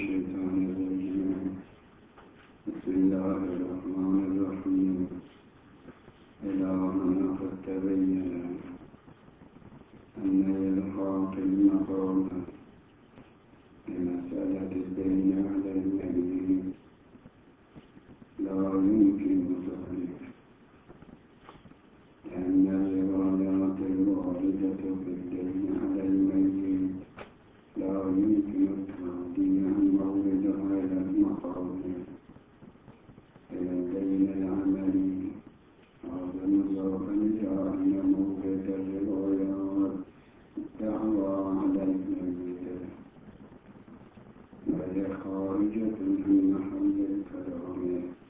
الشيطان الرجيم. بسم الله الرحمن الرحيم. إذا ما قد تبين أن إلحاق المقام بمسألة الدين على الميت لا يمكن ذلك، لأن الروايات الواردة في الدين على الميت لا يمكن التعدي عن موردها إلى المقام إلى الدين العملي. هذا مضافا إلى أن مورد الروايات الدعوى على الميت وهي خارجة عن محل الكلام،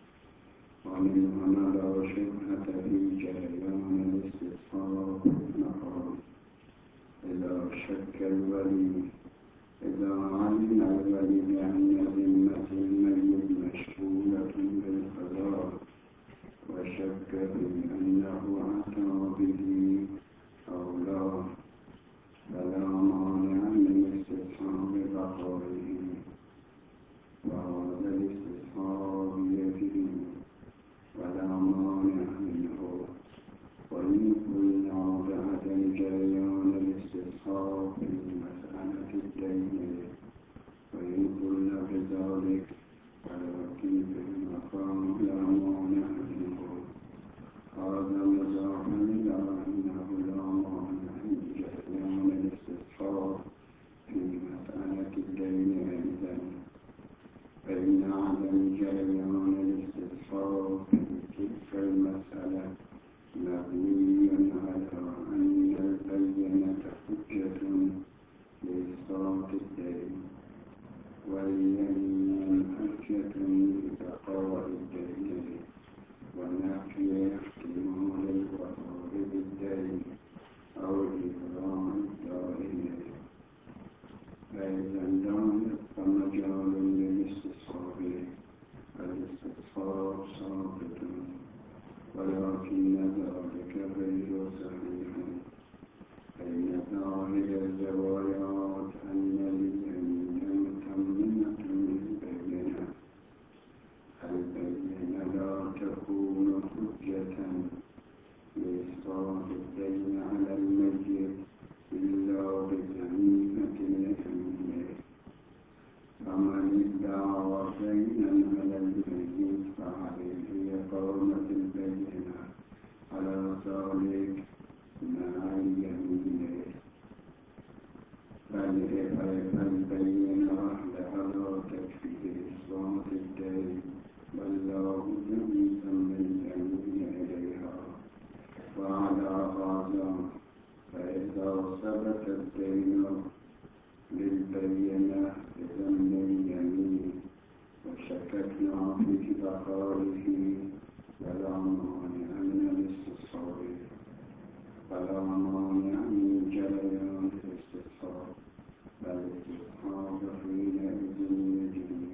ومنها لا شبهة في جريان الاستصحاب المقام. إذا شك الولي، إذا علم الولي بأن ذمة الميت مشغولة بالقضاء وشك في أنه أتى به أو لا، فلا مانع من استصحاب بقائه، وهذا الاستصحاب يجري ولا مانع منه. وإن قلنا بعدم جريان الاستصحاب في مسألة الدين، وإن قلنا بذلك ولكن في المقام لا مانع منه، هذا مضاف إلى أنه لا مانع من جريان الاستصحاب في مسألة الدين أيضا، فإن عدم جريان الاستصحاب في تلك المسألة مبني على أن البينة حجة لإسقاط الدين، واليمين حجة لبقاء الدين، ونفي احتمال الوفاء بالدين أو إبراء الدائن. فإذا لم يبق مجال للاستصحاب فالاستصحاب ساقط، ولكن ذلك غير صحيح، فإن ظاهر الروايات أن اليمين متممة بالبينة. البينة لا تكون حجة لإسقاط الدين على الميت إلا بذمة اليمين، فمن ادعى دينا على الميت فعليه إقامة البينة على ذلك مع اليمين، فالبينة وحدها لا تكفي لإسقاط الدين، بل لا بد من ضم اليمين إليها. وعلى هذا فإذا ثبت الدين بالبينة بضم اليمين وشككنا في بقائه فلا مانع من الاستصحاب، فلا مانع من جريان الاستصحاب، بل الاستصحاب حينئذ يجري.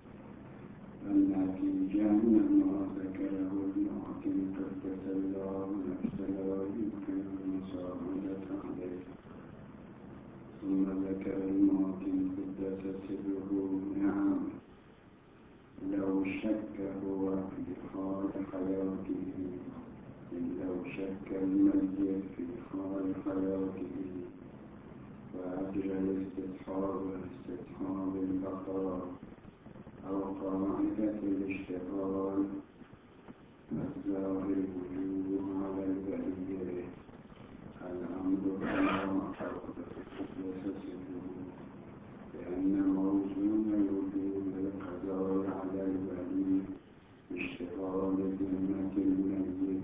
النتيجة من ما ذكره المحكم قدس الله نفسه لا يمكن المساعدة عليه. ثم ذكر المحكم قدس سره: نعم، لو شك هو في حال حياته، لو شك الميت في حال حياته وأجرى الاستصحاب استصحاب البقاء أو قاعدة الاشتغال، الظاهر وجوب على الولي الأمر كما قدس سره، لأن موزون وجوب القضاء على الولي اشتغال ذمة الميت،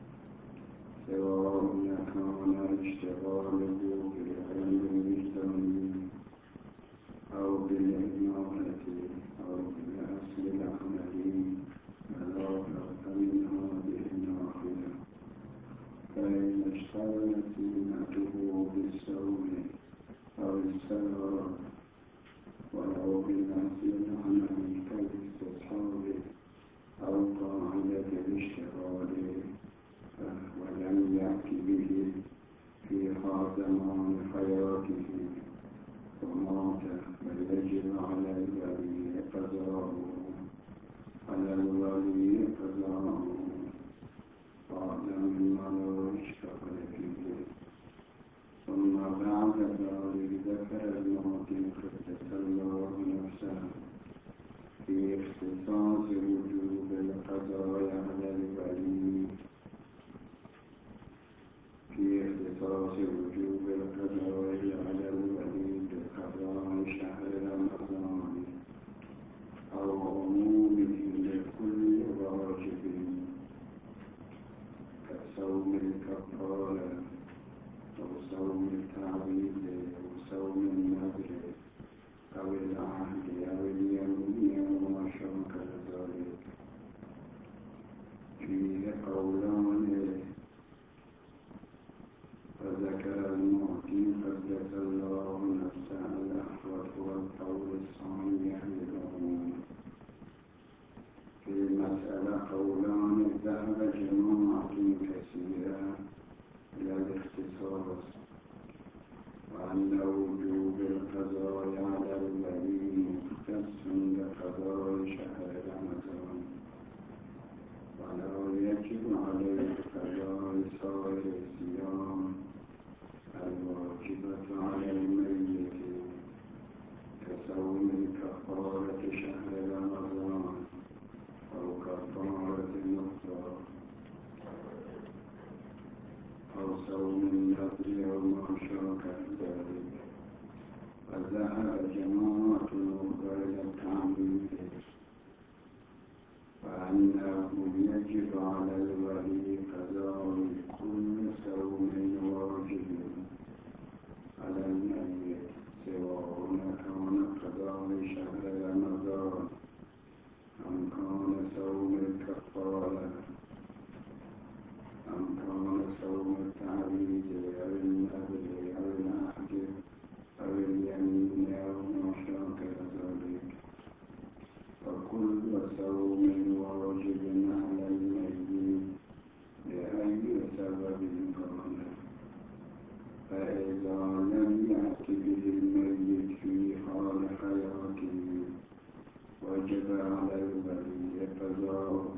سواء كان اشتغاله بالعلم الإسلامي أو بالإمارة أو بالأصل العملي، فلا فرق من هذه الناحية. فإن اشتغلت ذمته بالصوم أو الصلاة ولو بالأصل العملي كالاستصحاب أو قاعدة الاشتغال، ولم يأت به في زمان حياته ومات، فيجب على الولي العهد أو اليمين وما شابه ذلك فيه قولان فذكر المعطي قدس الله نفسه الأحوط والقول الصانع للعموم. في المسألة قولان ذهب جماعة كثيرة إلى الاختصاص وأن وجوب القضاء على الولي مختص بقضاء شهر رمضان ولا يجب عليه قضاء سائر الصيام الواجبة على الميت كصوم كفارة شهر رمضان أو كفارة النفطر أو صوم النذر أو ما شابه ذلك. وذهب جماعة أخرى إلى التعميم وأنه يجب على الولي قضاء كل صوم واجب على الميت سواء كان قضاء شهر رمضان أم كان صوم الكفارة أم كان صوم التعبيد أو النذر أو العهد أو اليمين أو ما شابه ذلك. وكل صوم واجب على الميت لأي سبب كان، فإذا لم يأت به الميت في حال حياته وجب على الولي قضاؤه.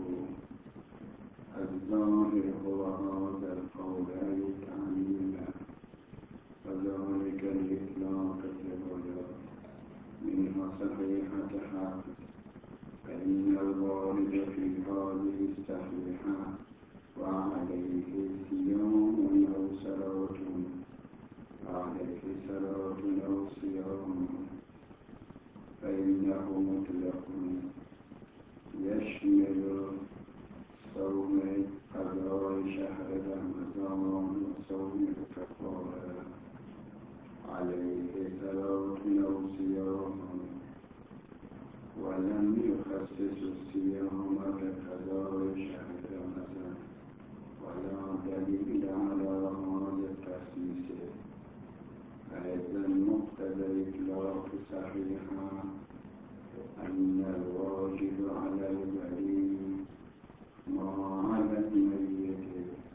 الظاهر هو هذا القول أي تعليلا وذلك الإطلاق في الروايات منها صحيحة حافظ فإن الوارد في هذه الصحيحة وعليه صيام أو صلاة وعليه صلاة أو صيام فإنه مطلق يشمل صوم قضاء شهر رمضان وصوم الكفارة عليه صلاة أو صيام ولم يخصص الصيام بقضاء شهر رمضان ولا دليل على هذا التخصيص. أيضا مقتضى إطلاق صحيحة أن الواجب على الولي ما على الميت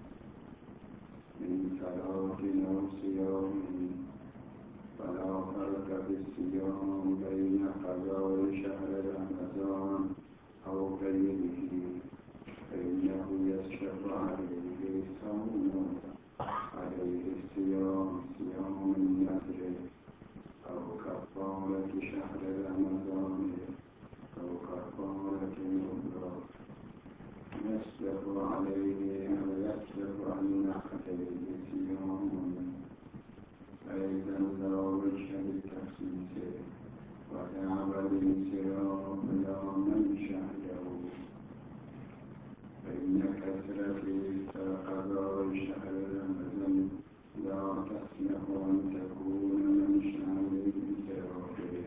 من صلاة أو صيام فلا فرق في الصيام بين قضاء شهر رمضان أو غيره فإنه يشرع عليه صوم عليه الصيام صيام النذر أو كفارة شهر رمضان أو كفارة النذر يسبق عليه أو يسبق أن عليه صيام. أيضا لا وجه للتخصيص وذهب الانصراف إلى من شهده فإن كثرة قضاء شهر رمضان لا تصلح أن تكون من شهر الانصراف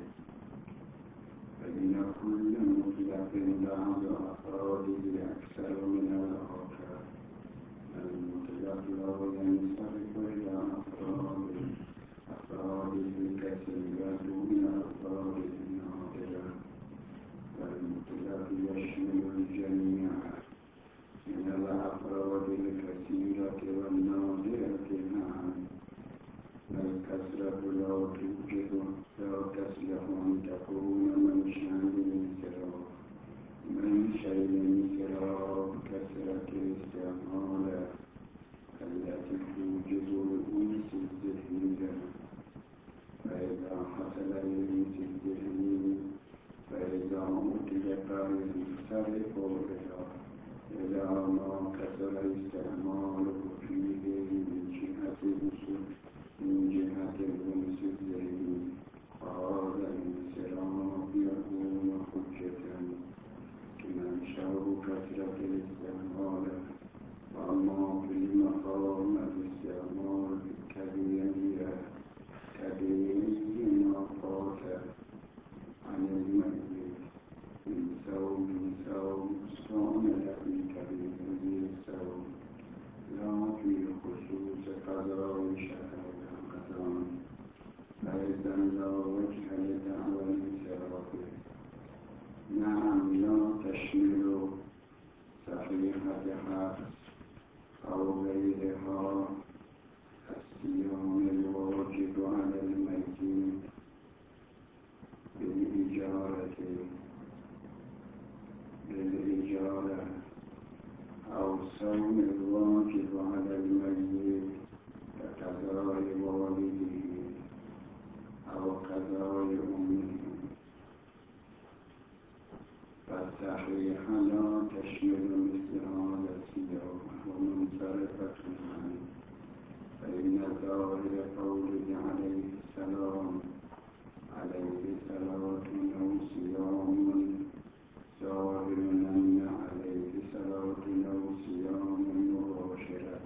فإن كل مطلق بعض أفراده أكثر من الآخر. المطلق لا ينصرف إلى أفراده الكثيرة دون أفراده النادرة والمطلق يشمل الجميع من الأفراد الكثيرة والنادرة معا. الكثرة لا تصلح أن تكون من شأن الانصراف من شيء الانصراف كثرة الاستعمال التي توجد الأنس الذهنية فإذا حصل الأنس الذهني فإذا أطلق ينصرف إلى ما كثر استعماله فيه من جهة الأنس الذهني وهذا الانصراف يكون حجة لمن شاء كثرة الاستعمال. وأما في المقام الاستعمال كبير ما فات الإجارة بالإجارة أو صوم الواجب على الميت كقضاء والده أو قضاء أمه، فالصحيح لا تشمل مثل هذا الصيام ومنصرفة عنه، فإن ظاهر قوله عليه السلام عليه صلاة أو صيام ظاهر أن عليه صلاة أو صيام مباشرة،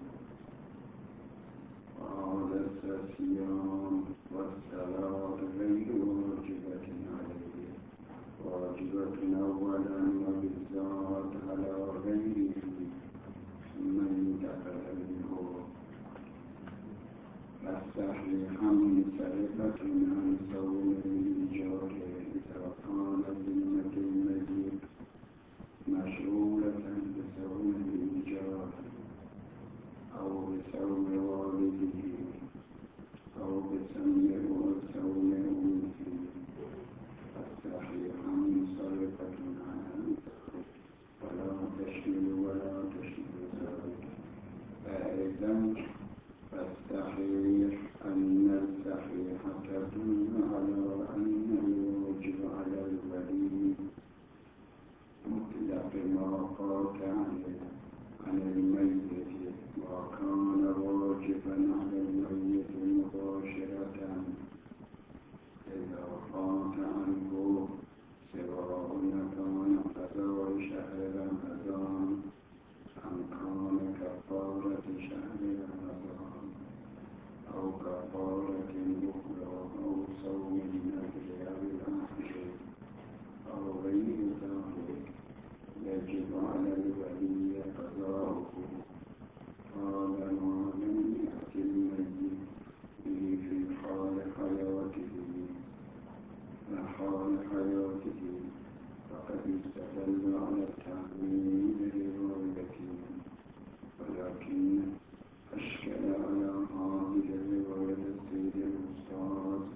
وهذا الصيام والصلاة غير واجبة عليه، واجبة أولا وبالذات على غيره ثم انتقل منه. فالصحيح منصرفة عن صوم الإيجار إذا كان ذمة الميت مشغولة بصوم الإيجار أو بصوم والده أو بصوم أمه، فالصحيح منصرفة عنه ولا تشمل ذلك. فإذا فالصحيح أن الصحيح تدل على أن الواجب على الولي مطلق ما فات عن الميت، وكان واجبا على الميت مباشرة إذا فات عنه، سواء كان قضاء شهر رمضان أم كان كفارة شهر رمضان أو كفارة أخرى أو صوم النذر أو العهد أو غير ذلك، يجب على الولي قضاؤه. قال ما لم يأت الميت به في حال حياته، فحال حياته فقد استدل على التعميم بروايته، ولكن أشكل على هذه الرواية السيد الأستاذ